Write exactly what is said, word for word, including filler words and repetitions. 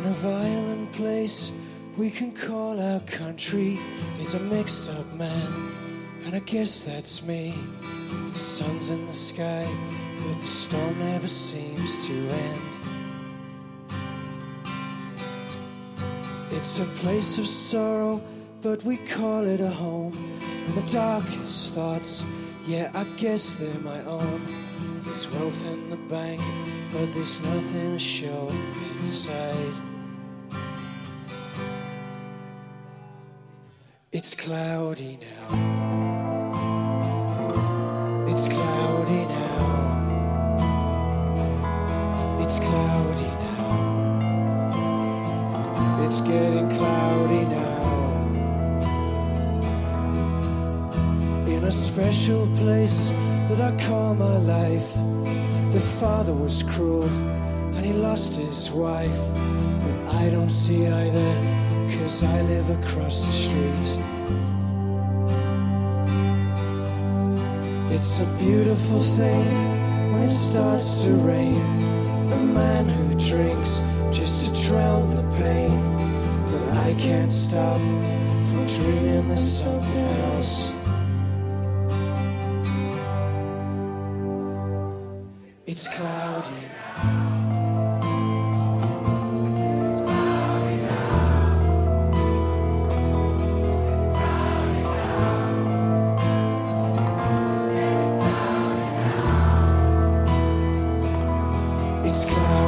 In a violent place we can call our country is a mixed up man, and I guess that's me. The sun's in the sky, but the storm never seems to end. It's a place of sorrow, but we call it a home. And the darkest thoughts, yeah, I guess they're my own. There's wealth in the bank, but there's nothing to show inside. It's cloudy now. It's cloudy now. It's cloudy now. It's getting cloudy now. In a special place that I call my life, the father was cruel and he lost his wife. But I don't see either, 'cause I live across the street. It's a beautiful thing when it starts to rain. A man who drinks just to drown the pain. But I can't stop from dreaming there's something else. It's cloudy now. It's cloudy now. It's cloudy now. It's getting cloudy now. It's cloudy.